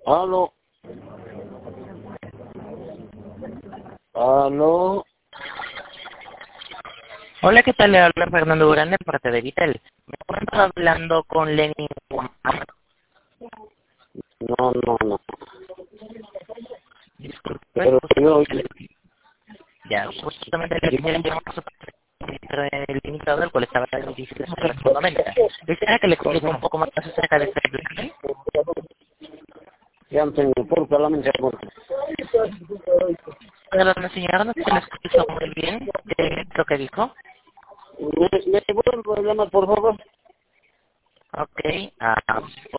Aló. Aló. Hola, ¿qué tal? Le habla Fernando Durán de parte de Vitel. Me encuentro hablando con Lenny. No. Disculpe, Pero yo... ya, justamente le quería llamar a su el limitado del cual estaba en difícil sobre la fundamenta. Quisiera que le explique un poco más acerca de este plan. Ya no tengo por qué la mente. Pero la señora no se le escuchó muy bien lo que dijo. ¿Me vuelven a llamar, por favor? Ok,